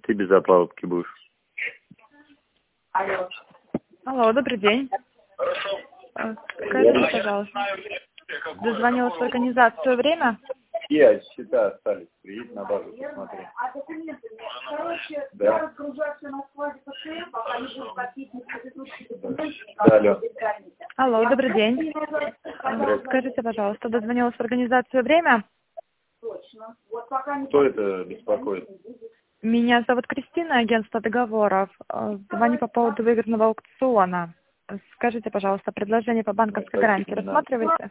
Ты без оплатки будешь. Алло, добрый день. Скажите, пожалуйста, дозвонилась в организацию «Время»? Все счета остались. Приедь на базу, посмотри. А документы нет. Короче, Да. я разгружаю все на складе ПКР, пока не будут подписаны предыдущие документы. Да, алло. Алло, добрый день. Скажите, пожалуйста, дозвонилась в организацию «Время»? Точно. Вот пока не... Кто это беспокоит? Меня зовут Кристина, агентство договоров. Звоню по поводу выгодного аукциона. Скажите, пожалуйста, предложение по банковской гарантии рассматриваете?